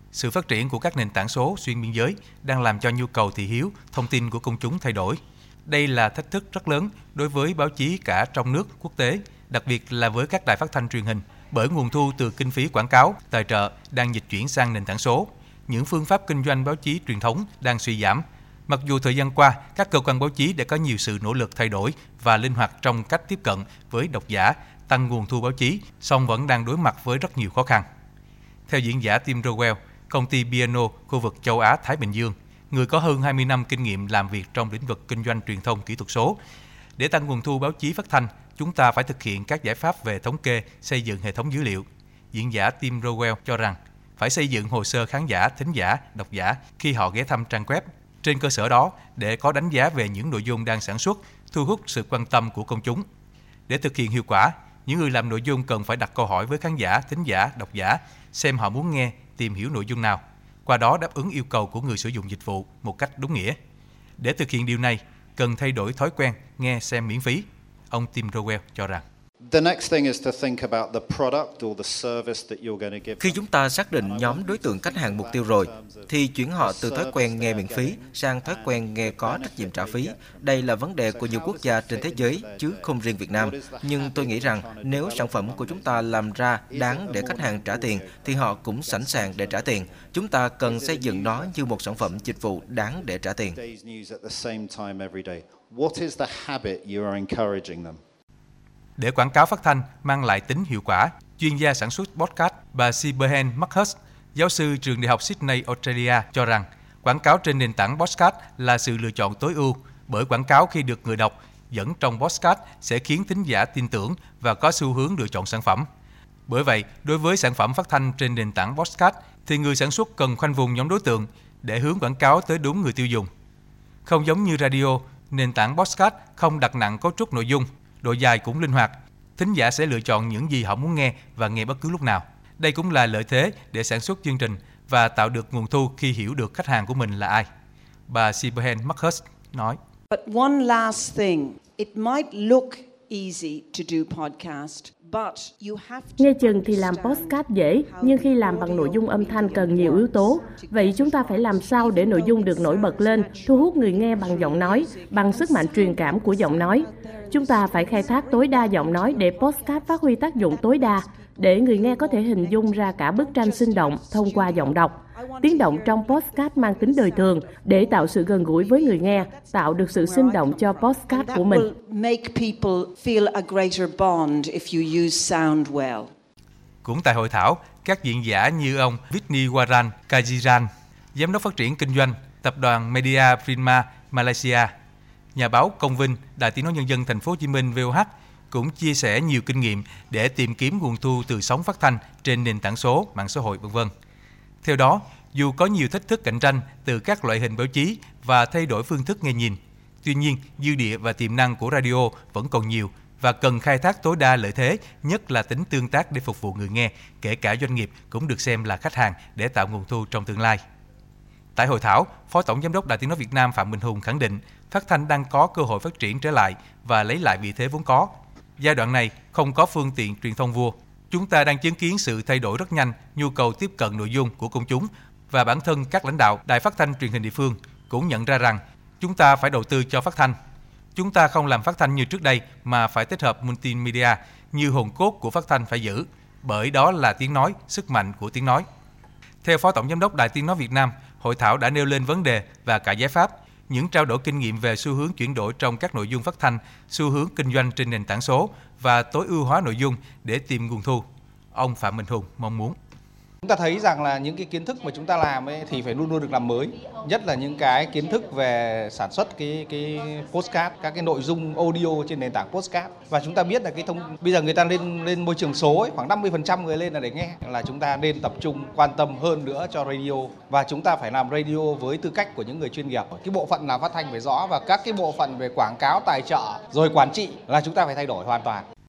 Sự phát triển của các nền tảng số xuyên biên giới đang làm cho nhu cầu thị hiếu thông tin của công chúng thay đổi. Đây là thách thức rất lớn đối với báo chí cả trong nước, quốc tế, đặc biệt là với các đài phát thanh truyền hình, bởi nguồn thu từ kinh phí quảng cáo, tài trợ đang dịch chuyển sang nền tảng số. Những phương pháp kinh doanh báo chí truyền thống đang suy giảm. Mặc dù thời gian qua, các cơ quan báo chí đã có nhiều sự nỗ lực thay đổi và linh hoạt trong cách tiếp cận với độc giả, tăng nguồn thu báo chí, song vẫn đang đối mặt với rất nhiều khó khăn. Theo diễn giả Tim Rowell, công ty Piano khu vực châu Á-Thái Bình Dương, người có hơn 20 năm kinh nghiệm làm việc trong lĩnh vực kinh doanh truyền thông kỹ thuật số, để tăng nguồn thu báo chí phát thanh, chúng ta phải thực hiện các giải pháp về thống kê, xây dựng hệ thống dữ liệu. Diễn giả Tim Rowell cho rằng phải xây dựng hồ sơ khán giả, thính giả, độc giả khi họ ghé thăm trang web. Trên cơ sở đó, để có đánh giá về những nội dung đang sản xuất, thu hút sự quan tâm của công chúng. Để thực hiện hiệu quả, những người làm nội dung cần phải đặt câu hỏi với khán giả, thính giả, độc giả, xem họ muốn nghe, tìm hiểu nội dung nào. Qua đó đáp ứng yêu cầu của người sử dụng dịch vụ một cách đúng nghĩa. Để thực hiện điều này, cần thay đổi thói quen nghe xem miễn phí. Ông Tim Rowell cho rằng. Khi chúng ta xác định nhóm đối tượng khách hàng mục tiêu rồi, thì chuyển họ từ thói quen nghe miễn phí sang thói quen nghe có trách nhiệm trả phí. Đây là vấn đề của nhiều quốc gia trên thế giới, chứ không riêng Việt Nam. Nhưng tôi nghĩ rằng nếu sản phẩm của chúng ta làm ra đáng để khách hàng trả tiền, thì họ cũng sẵn sàng để trả tiền. Chúng ta cần xây dựng nó như một sản phẩm dịch vụ đáng để trả tiền. Để quảng cáo phát thanh mang lại tính hiệu quả, chuyên gia sản xuất podcast bà Siobhan Marcus, giáo sư trường Đại học Sydney, Australia cho rằng quảng cáo trên nền tảng podcast là sự lựa chọn tối ưu, bởi quảng cáo khi được người đọc dẫn trong podcast sẽ khiến thính giả tin tưởng và có xu hướng lựa chọn sản phẩm. Bởi vậy, đối với sản phẩm phát thanh trên nền tảng podcast thì người sản xuất cần khoanh vùng nhóm đối tượng để hướng quảng cáo tới đúng người tiêu dùng. Không giống như radio, nền tảng podcast không đặt nặng cấu trúc nội dung, độ dài cũng linh hoạt. Thính giả sẽ lựa chọn những gì họ muốn nghe và nghe bất cứ lúc nào. Đây cũng là lợi thế để sản xuất chương trình và tạo được nguồn thu khi hiểu được khách hàng của mình là ai. Bà Siobhan Marcus nói. But one last thing, it might look easy to do podcast. Nghe chừng thì làm podcast dễ, nhưng khi làm bằng nội dung âm thanh cần nhiều yếu tố. Vậy chúng ta phải làm sao để nội dung được nổi bật lên, thu hút người nghe bằng giọng nói, bằng sức mạnh truyền cảm của giọng nói. Chúng ta phải khai thác tối đa giọng nói để podcast phát huy tác dụng tối đa, để người nghe có thể hình dung ra cả bức tranh sinh động thông qua giọng đọc. Tiếng động trong podcast mang tính đời thường để tạo sự gần gũi với người nghe, tạo được sự sinh động cho podcast của mình. Cũng tại hội thảo, các diễn giả như ông Visnewaran Kajiran, giám đốc phát triển kinh doanh, tập đoàn Media Prima Malaysia, nhà báo Công Vinh, Đài Tiếng nói Nhân dân Thành phố Hồ Chí Minh VOH cũng chia sẻ nhiều kinh nghiệm để tìm kiếm nguồn thu từ sóng phát thanh trên nền tảng số, mạng xã hội v.v. Theo đó, dù có nhiều thách thức cạnh tranh từ các loại hình báo chí và thay đổi phương thức nghe nhìn, tuy nhiên dư địa và tiềm năng của radio vẫn còn nhiều và cần khai thác tối đa lợi thế, nhất là tính tương tác để phục vụ người nghe, kể cả doanh nghiệp cũng được xem là khách hàng để tạo nguồn thu trong tương lai. Tại hội thảo, Phó Tổng Giám đốc Đài Tiếng nói Việt Nam Phạm Minh Hùng khẳng định phát thanh đang có cơ hội phát triển trở lại và lấy lại vị thế vốn có. Giai đoạn này không có phương tiện truyền thông vua. Chúng ta đang chứng kiến sự thay đổi rất nhanh, nhu cầu tiếp cận nội dung của công chúng và bản thân các lãnh đạo đài phát thanh truyền hình địa phương cũng nhận ra rằng chúng ta phải đầu tư cho phát thanh. Chúng ta không làm phát thanh như trước đây mà phải tích hợp multimedia như hồn cốt của phát thanh phải giữ, bởi đó là tiếng nói, sức mạnh của tiếng nói. Theo Phó Tổng Giám đốc Đài Tiếng nói Việt Nam, hội thảo đã nêu lên vấn đề và cả giải pháp, những trao đổi kinh nghiệm về xu hướng chuyển đổi trong các nội dung phát thanh, xu hướng kinh doanh trên nền tảng số và tối ưu hóa nội dung để tìm nguồn thu. Ông Phạm Minh Hùng mong muốn. Chúng ta thấy rằng là những cái kiến thức mà chúng ta làm ấy thì phải luôn luôn được làm mới, nhất là những cái kiến thức về sản xuất cái podcast, các cái nội dung audio trên nền tảng podcast. Và chúng ta biết là bây giờ người ta lên môi trường số ấy, khoảng 50% người lên là để nghe, là chúng ta nên tập trung quan tâm hơn nữa cho radio, và chúng ta phải làm radio với tư cách của những người chuyên nghiệp. Cái bộ phận làm phát thanh phải rõ, và các cái bộ phận về quảng cáo, tài trợ rồi quản trị là chúng ta phải thay đổi hoàn toàn.